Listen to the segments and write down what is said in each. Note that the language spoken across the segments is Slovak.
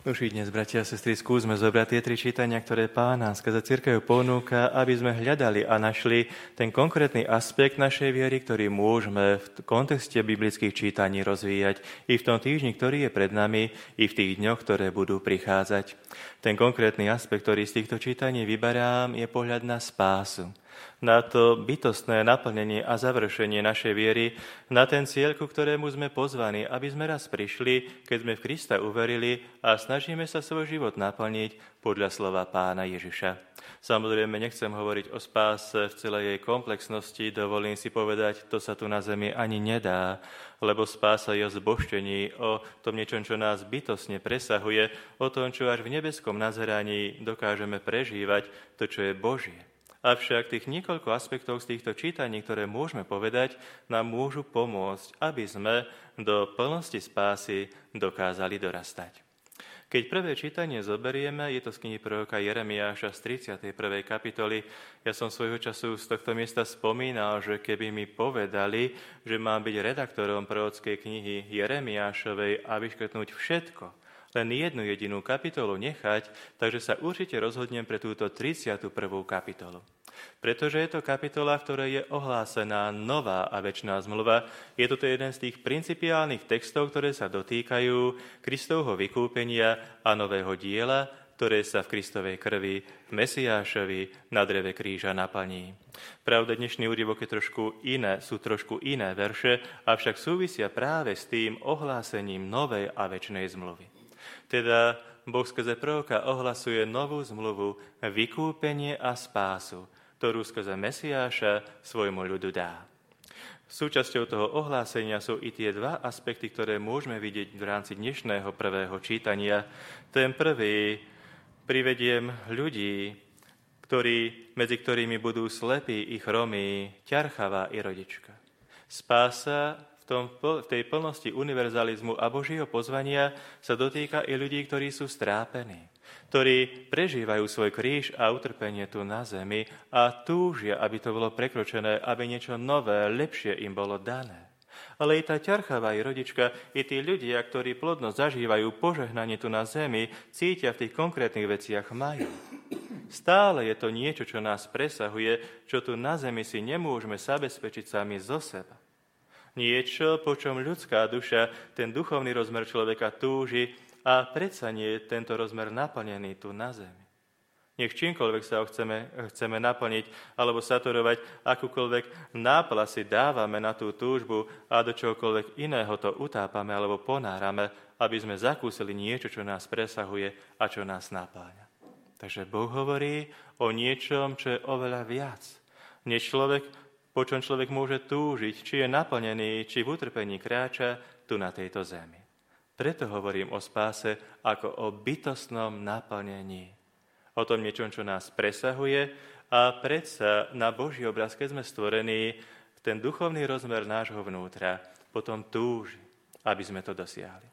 Už i dnes, bratia a sestry, skúsme zobrať tie 3 čítania, ktoré Pán nám skrze cirkev ponúka, aby sme hľadali a našli ten konkrétny aspekt našej viery, ktorý môžeme v kontexte biblických čítaní rozvíjať i v tom týždni, ktorý je pred nami, i v tých dňoch, ktoré budú prichádzať. Ten konkrétny aspekt, ktorý z týchto čítaní vyberám, je pohľad na spásu. Na to bytostné naplnenie a završenie našej viery, na ten cieľ, ku ktorému sme pozvaní, aby sme raz prišli, keď sme v Krista uverili a snažíme sa svoj život naplniť podľa slova Pána Ježiša. Samozrejme, nechcem hovoriť o spáse v celej jej komplexnosti, dovolím si povedať, to sa tu na zemi ani nedá, lebo spása je o zbožtení, o tom niečom, čo nás bytostne presahuje, o tom, čo až v nebeskom nazeraní dokážeme prežívať, to, čo je Božie. Avšak tých niekoľko aspektov z týchto čítaní, ktoré môžeme povedať, nám môžu pomôcť, aby sme do plnosti spásy dokázali dorastať. Keď prvé čítanie zoberieme, je to z knihy proroka Jeremiáša z 31. kapitoly. Ja som svojho času z tohto miesta spomínal, že keby mi povedali, že mám byť redaktorom prorockej knihy Jeremiášovej a vyškrtnúť všetko, len jednu jedinú kapitolu nechať, takže sa určite rozhodnem pre túto 31. kapitolu. Pretože je to kapitola, v ktorej je ohlásená nová a večná zmluva. Je to jeden z tých principiálnych textov, ktoré sa dotýkajú Kristovho vykúpenia a nového diela, ktoré sa v Kristovej krvi Mesiášovi na dreve kríža naplní. Pravda, dnešný úryvok je sú trošku iné verše, avšak súvisia práve s tým ohlásením novej a večnej zmluvy. Teda Boh skrze proroka ohlasuje novú zmluvu, vykúpenie a spásu, ktorú skrze Mesiáša svojmu ľudu dá. Súčasťou toho ohlásenia sú i tie 2 aspekty, ktoré môžeme vidieť v rámci dnešného prvého čítania. Ten prvý, privediem ľudí, medzi ktorými budú slepí i chromí, ťarchavá i rodička. Spása v tej plnosti univerzalizmu a Božieho pozvania sa dotýka i ľudí, ktorí sú strápení, ktorí prežívajú svoj kríž a utrpenie tu na zemi a túžia, aby to bolo prekročené, aby niečo nové, lepšie im bolo dané. Ale i tá ťarchavá i rodička, i tí ľudia, ktorí plodno zažívajú požehnanie tu na zemi, cítia v tých konkrétnych veciach majú. Stále je to niečo, čo nás presahuje, čo tu na zemi si nemôžeme zabezpečiť sami zo seba. Niečo, po čom ľudská duša, ten duchovný rozmer človeka túži a predsa nie je tento rozmer naplnený tu na zemi. Nech čímkoľvek sa ho chceme naplniť alebo saturovať, akúkoľvek nápla si dávame na tú túžbu a do čohokoľvek iného to utápame alebo ponárame, aby sme zakúsili niečo, čo nás presahuje a čo nás napáľa. Takže Boh hovorí o niečom, čo je oveľa viac, než po čom človek môže túžiť, či je naplnený, či v utrpení kráča tu na tejto zemi. Preto hovorím o spáse ako o bytostnom naplnení. O tom niečom, čo nás presahuje a predsa na Boží obraz, keď sme stvorení, ten duchovný rozmer nášho vnútra potom túži, aby sme to dosiahli.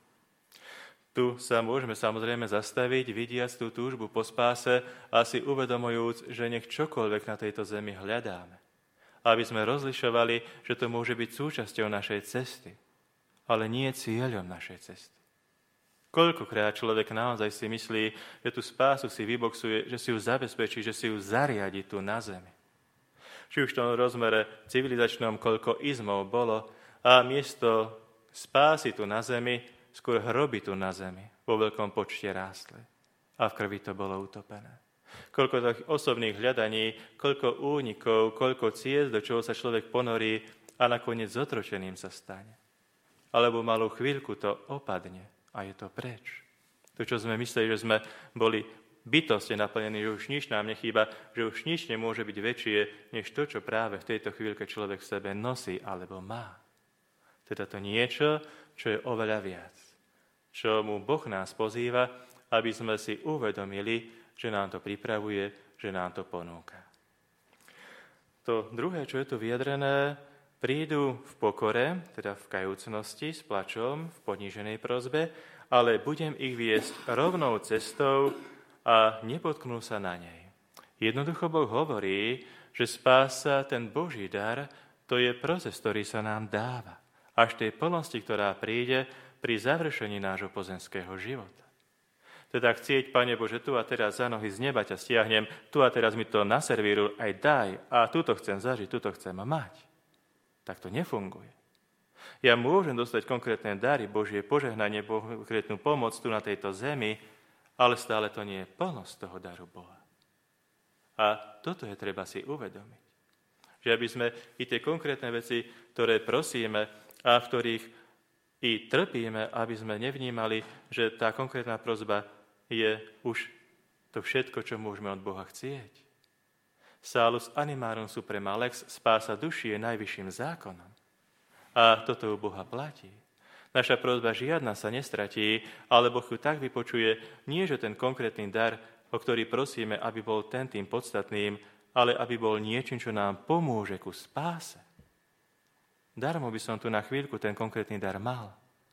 Tu sa môžeme samozrejme zastaviť, vidiac tú túžbu po spáse a si uvedomujúc, že nech čokoľvek na tejto zemi hľadáme, aby sme rozlišovali, že to môže byť súčasťou našej cesty, ale nie cieľom našej cesty. Koľkokrát človek naozaj si myslí, že tú spásu si vyboxuje, že si ju zabezpečí, že si ju zariadi tu na zemi. Či už v tom rozmere civilizačnom, koľko izmov bolo, a miesto spásy tu na zemi, skôr hroby tu na zemi vo veľkom počte rástli. A v krvi to bolo utopené. Koľko tých osobných hľadaní, koľko únikov, koľko ciest, do čoho sa človek ponorí a nakoniec zotročeným sa stane. Alebo malú chvíľku to opadne a je to preč. To, čo sme mysleli, že sme boli bytostne naplnení, že už nič nám nechýba, že už nič nemôže byť väčšie, než to, čo práve v tejto chvíľke človek v sebe nosí alebo má. Teda to niečo, čo je oveľa viac. Čo mu Boh nás pozýva, aby sme si uvedomili, že nám to pripravuje, že nám to ponúka. To druhé, čo je tu vyjadrené, prídu v pokore, teda v kajúcnosti, s plačom, v poníženej prosbe, ale budem ich viesť rovnou cestou a nepotknú sa na nej. Jednoducho Boh hovorí, že spása, ten Boží dar, to je proces, ktorý sa nám dáva. Až tej plnosti, ktorá príde pri završení nášho pozemského života. Teda chcieť, Pane Bože, tu a teraz za nohy z neba ťa stiahnem, tu a teraz mi to naservíruj, aj daj, a túto chcem zažiť, túto chcem mať. Tak to nefunguje. Ja môžem dostať konkrétne dary, Božie požehnanie, konkrétnu pomoc tu na tejto zemi, ale stále to nie je plnosť toho daru Boha. A toto je treba si uvedomiť. Že aby sme i tie konkrétne veci, ktoré prosíme a v ktorých i trpíme, aby sme nevnímali, že tá konkrétna prosba je už to všetko, čo môžeme od Boha chcieť. Salus animarum suprema lex, spása duši je najvyšším zákonom. A toto u Boha platí. Naša prosba žiadna sa nestratí, ale Boh ju tak vypočuje, nie že ten konkrétny dar, o ktorý prosíme, aby bol ten tým podstatným, ale aby bol niečím, čo nám pomôže ku spáse. Darmo by som tu na chvíľku ten konkrétny dar mal.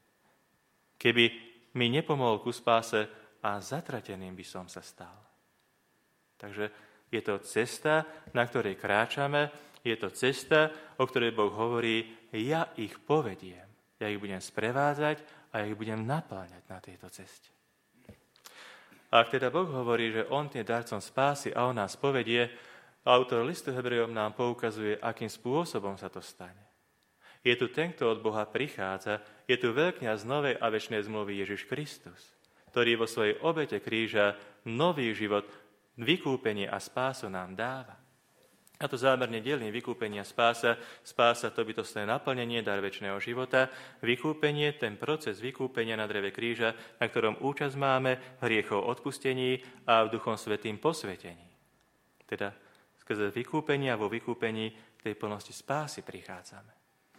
Keby mi nepomohol ku spáse, a zatrateným by som sa stal. Takže je to cesta, na ktorej kráčame, je to cesta, o ktorej Boh hovorí, ja ich povediem, ja ich budem sprevádzať a ja ich budem napáňať na tejto ceste. A ak teda Boh hovorí, že On je darcom spásy a On nás povedie, autor listu Hebrejom nám poukazuje, akým spôsobom sa to stane. Je tu ten, kto od Boha prichádza, je tu veľkňaz novej a večnej zmluvy Ježiš Kristus, ktorý vo svojej obete kríža nový život, vykúpenie a spásu nám dáva. A to zámerne delím vykúpenie a spása. Spása to bytostné naplnenie, dar večného života. Vykúpenie, ten proces vykúpenia na dreve kríža, na ktorom účasť máme v hriechov odpustení a v Duchom Svätým posvetení. Teda skrze vykúpenia vo vykúpení tej plnosti spásy prichádzame.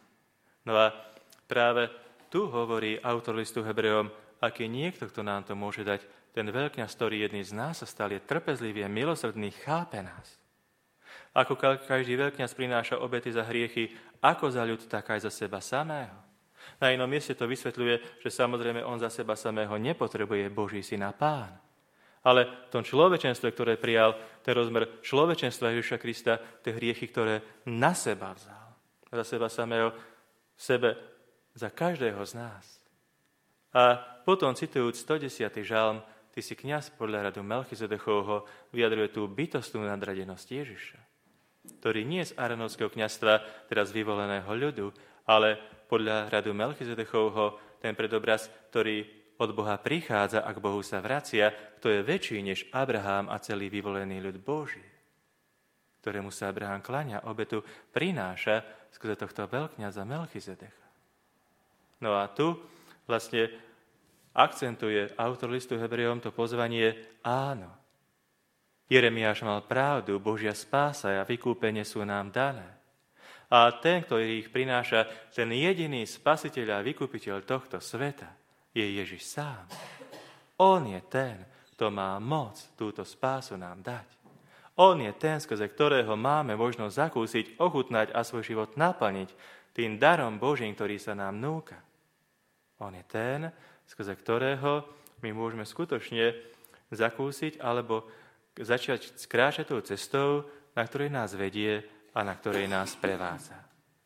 No a práve tu hovorí autor listu Hebrejom, aký niekto, kto nám to môže dať, ten veľkňaz, ktorý jedný z nás sa stal, je trpezlivý, milosrdný, chápe nás. Ako každý veľkňaz prináša obety za hriechy, ako za ľud, tak aj za seba samého. Na inom mieste to vysvetľuje, že samozrejme on za seba samého nepotrebuje Boží syn a Pán. Ale v tom človečenstve, ktoré prijal, ten rozmer človečenstva Ježiša Krista, tie hriechy, ktoré na seba vzal. Za seba samého, sebe, za každého z nás. A potom, citujúc 110. žalm, ty si kňaz podľa radu Melchizedechovho, vyjadruje tú bytostnú nadradenosť Ježiša, ktorý nie je z Áronovského kňazstva, teraz vyvoleného ľudu, ale podľa radu Melchizedechovho, ten predobraz, ktorý od Boha prichádza a k Bohu sa vracia, kto je väčší než Abraham a celý vyvolený ľud Boží, ktorému sa Abraham kláňa, obetu prináša skrze tohto veľkňaza Melchizedecha. No a tu vlastne akcentuje autor listu Hebrejom to pozvanie áno. Jeremiáš mal pravdu, Božia spása a vykúpenie sú nám dané. A ten, ktorý ich prináša, ten jediný spasiteľ a vykúpiteľ tohto sveta, je Ježiš sám. On je ten, kto má moc túto spásu nám dať. On je ten, skrze ktorého máme možnosť zakúsiť, ochutnať a svoj život naplniť tým darom Božím, ktorý sa nám núka. On je ten, skrze ktorého my môžeme skutočne zakúsiť alebo začať skráčať tou cestou, na ktorej nás vedie a na ktorej nás prevádza.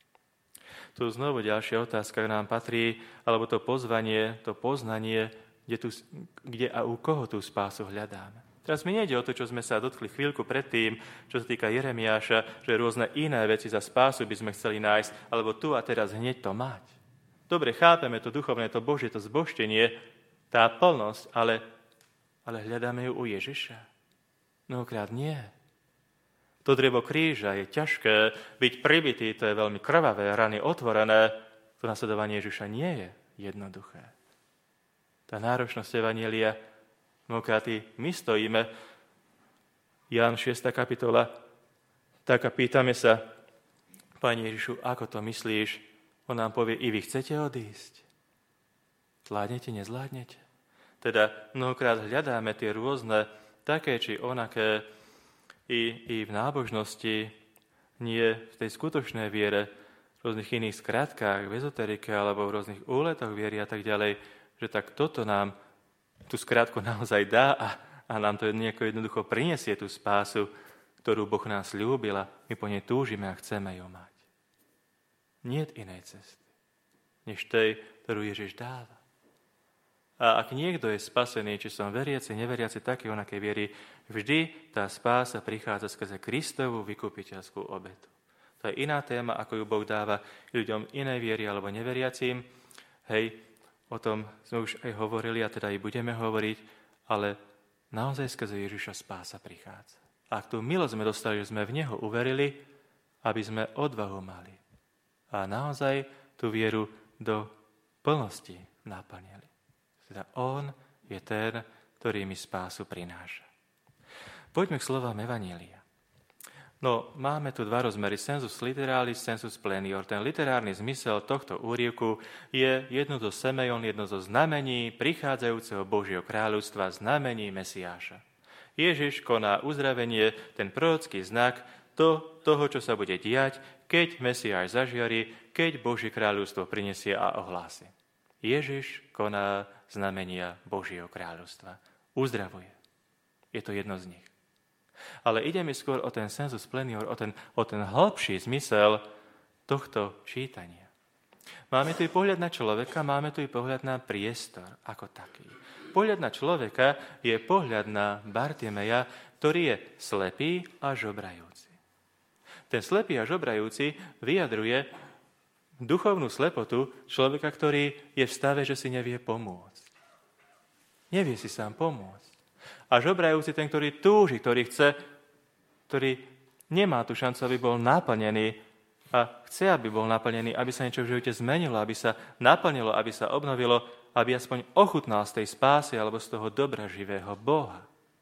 Tu znovu ďalšia otázka nám patrí, alebo to pozvanie, to poznanie, kde a u koho tú spásu hľadáme. Teraz mi nejde o to, čo sme sa dotkli chvíľku predtým, čo sa týka Jeremiáša, že rôzne iné veci za spásu by sme chceli nájsť, alebo tu a teraz hneď to mať. Dobre, chápeme to duchovné, to Božie, to zbožtenie, tá plnosť, ale hľadáme ju u Ježiša. Mnohokrát nie. To drevo kríža je ťažké, byť pribitý, to je veľmi krvavé, rany otvorené. To nasledovanie Ježiša nie je jednoduché. Tá náročnosť evanjelia, mnohokrát my stojíme, Ján 6. kapitola, tak a pýtame sa, Pane Ježišu, ako to myslíš? On nám povie, i vy chcete odísť. Zvládnete, nezvládnete? Teda mnohokrát hľadáme tie rôzne, také či onaké, i v nábožnosti, nie v tej skutočnej viere, v rôznych iných skratkách, v ezoterike alebo v rôznych úletoch viery a tak ďalej, že tak toto nám tú skratku naozaj dá a nám to nejako jednoducho prinesie tú spásu, ktorú Boh nám sľúbil a my po nej túžime a chceme ju mať. Nie inej cesty, než tej, ktorú Ježiš dáva. A ak niekto je spasený, či som veriaci, neveriaci, taký onakej viery, vždy tá spása prichádza skrze Kristovú vykupiteľskú obetu. To je iná téma, ako ju Boh dáva ľuďom inej viery alebo neveriacím. Hej, o tom sme už aj hovorili a teda aj budeme hovoriť, ale naozaj skrze Ježiša spása prichádza. A ak tú milosť sme dostali, že sme v Neho uverili, aby sme odvahu mali. A naozaj tú vieru do plnosti naplnili. Teda on je ten, ktorý mi spásu prináša. Poďme k slovám Evanjelia. No, máme tu dva rozmery, sensus literalis, sensus plenior. Ten literárny zmysel tohto úryvku je jedno zo semejon, jedno zo znamení prichádzajúceho Božieho kráľovstva, znamení Mesiáša. Ježiš koná uzdravenie, ten prorocký znak toho, čo sa bude diať, keď Mesiáš zažiari, keď Božie kráľovstvo prinesie a ohlási. Ježiš koná znamenia Božieho kráľovstva. Uzdravuje. Je to jedno z nich. Ale ide mi skôr o ten sensus plenior, o ten hlbší zmysel tohto čítania. Máme tu i pohľad na človeka, máme tu i pohľad na priestor ako taký. Pohľad na človeka je pohľad na Bartimeja, ktorý je slepý a žobrajúci. Ten slepý a žobrajúci vyjadruje duchovnú slepotu človeka, ktorý je v stave, že si nevie pomôcť. Nevie si sám pomôcť. A žobrajúci ten, ktorý túži, ktorý chce, ktorý nemá tú šancu, aby bol naplnený a chce, aby bol naplnený, aby sa niečo v živote zmenilo, aby sa naplnilo, aby sa obnovilo, aby aspoň ochutnal z tej spásy alebo z toho dobra živého Boha.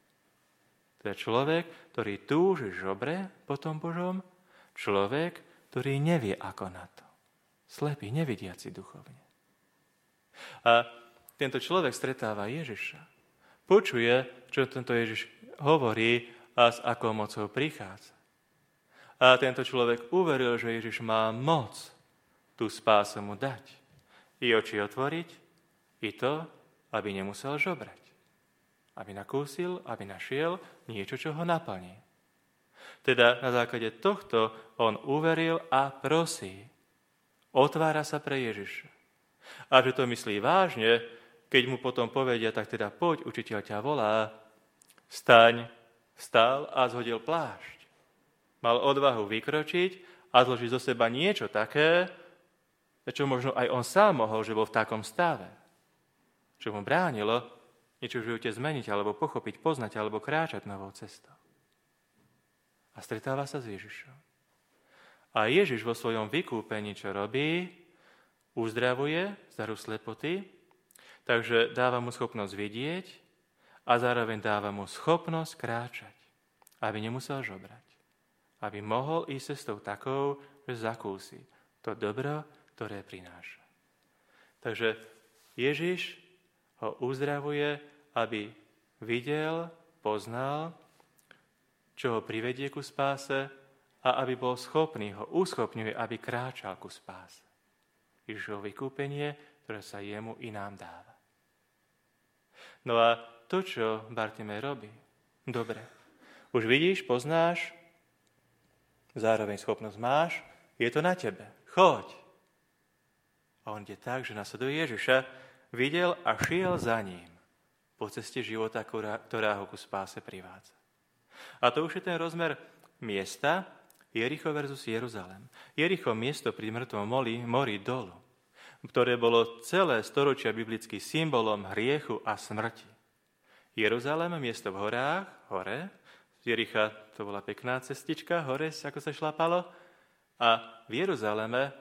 To je človek, ktorý túži žobre po tom Božom, človek, ktorý nevie ako na to. Slepý, nevidiaci duchovne. A tento človek stretáva Ježiša. Počuje, čo tento Ježiš hovorí a s akou mocou prichádza. A tento človek uveril, že Ježiš má moc tú spásu mu dať. I oči otvoriť, i to, aby nemusel žobrať. Aby nakúsil, aby našiel niečo, čo ho naplní. Teda na základe tohto on uveril a prosí. Otvára sa pre Ježiša. A že to myslí vážne, keď mu potom povedia, tak teda poď, učiteľ ťa volá, vstal a zhodil plášť. Mal odvahu vykročiť a zložiť zo seba niečo také, čo možno aj on sám mohol, že bol v takom stave. Čo mu bránilo niečo v živote zmeniť, alebo pochopiť, poznať, alebo kráčať novou cestou. A stretáva sa s Ježišom. A Ježiš vo svojom vykúpení, čo robí, uzdravuje zdaru slepoty, takže dáva mu schopnosť vidieť a zároveň dáva mu schopnosť kráčať, aby nemusel žobrať. Aby mohol ísť cestou takou, že zakúsi to dobro, ktoré prináša. Takže Ježiš ho uzdravuje, aby videl, poznal, čo ho privedie ku spáse, a aby bol schopný, ho uschopňuje, aby kráčal ku spáse. Ježišovo vykúpenie, ktoré sa jemu i nám dáva. No a to, čo Bartimej robí, dobre. Už vidíš, poznáš, zároveň schopnosť máš, je to na tebe. Choď. A on ide tak, že nasleduje Ježiša, videl a šiel za ním po ceste života, ktorá ho ku spáse privádza. A to už je ten rozmer miesta, Jericho versus Jeruzalém. Jericho, miesto pri mŕtvom mori dolu, ktoré bolo celé storočia biblickým symbolom hriechu a smrti. Jeruzalém, miesto v horách, hore. Z Jericha to bola pekná cestička, hore, ako sa šlapalo. A v Jeruzaléme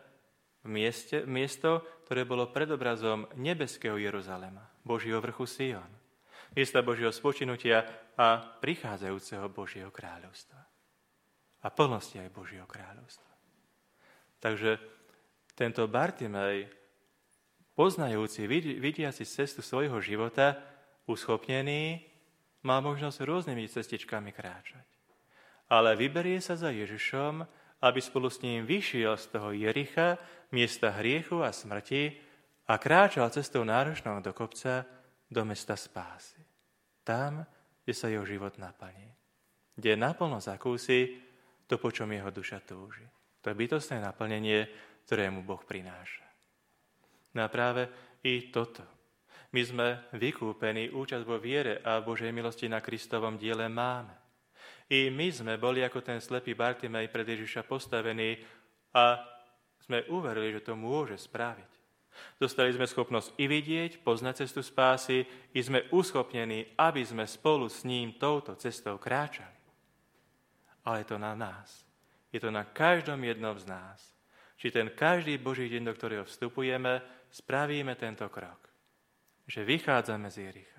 miesto, ktoré bolo predobrazom nebeského Jeruzaléma, Božieho vrchu Sion. Miesta Božieho spočinutia a prichádzajúceho Božieho kráľovstva. A plnosti aj Božieho kráľovstva. Takže tento Bartimej, poznajúci, vidiaci cestu svojho života, uschopnený, má možnosť rôznymi cestičkami kráčať. Ale vyberie sa za Ježišom, aby spolu s ním vyšiel z toho Jericha, miesta hriechu a smrti, a kráčal cestou náročnou do kopca, do mesta spásy. Tam, kde sa jeho život naplní. Kde naplno zakúsi to, po čom jeho duša túži. To je bytostné naplnenie, ktoré mu Boh prináša. No a práve i toto. My sme vykúpení, účasť vo viere a Božej milosti na Kristovom diele máme. I my sme boli ako ten slepý Bartimej pred Ježiša postavení a sme uverili, že to môže spraviť. Dostali sme schopnosť i vidieť, poznať cestu spásy, i sme uschopnení, aby sme spolu s ním touto cestou kráčali. Ale je to na nás. Je to na každom jednom z nás. Či ten každý Boží deň, do ktorého vstupujeme, spravíme tento krok. Že vychádzame z Jericha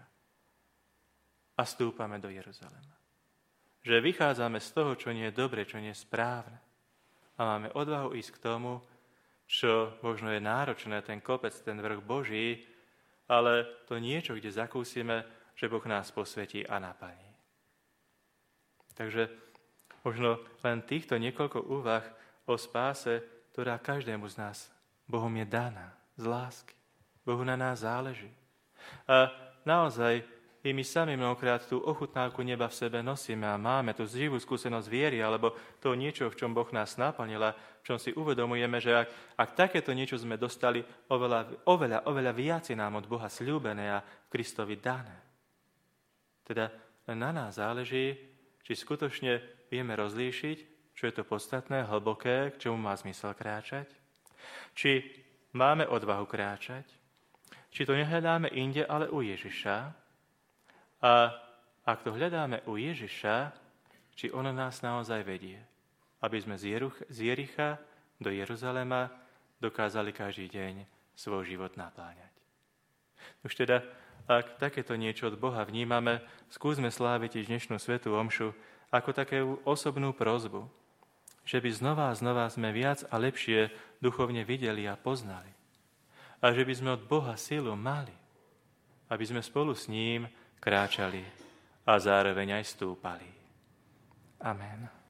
a stúpame do Jeruzalema. Že vychádzame z toho, čo nie je dobre, čo nie je správne. A máme odvahu ísť k tomu, čo možno je náročné, ten kopec, ten vrch Boží, ale to niečo, kde zakúsime, že Boh nás posvetí a naplní. Takže možno len týchto niekoľko úvah o spáse, ktorá každému z nás Bohom je daná z lásky. Bohu na nás záleží. A naozaj i my sami mnohokrát tú ochutnávku neba v sebe nosíme a máme tú živú skúsenosť viery, alebo to niečo, v čom Boh nás naplnil a v čom si uvedomujeme, že ak takéto niečo sme dostali, oveľa viac je nám od Boha sľúbené a Kristovi dané. Teda na nás záleží, či skutočne vieme rozlíšiť, čo je to podstatné, hlboké, k čomu má zmysel kráčať, či máme odvahu kráčať, či to nehľadáme inde, ale u Ježiša. A ak to hľadáme u Ježiša, či on nás naozaj vedie, aby sme z Jericha do Jeruzalema dokázali každý deň svoj život napláňať. Už teda, ak takéto niečo od Boha vnímame, skúsme sláviť i dnešnú svätú omšu ako takú osobnú prosbu, že by znova a znova sme viac a lepšie duchovne videli a poznali. A že by sme od Boha silu mali, aby sme spolu s ním kráčali a zároveň aj stúpali. Amen.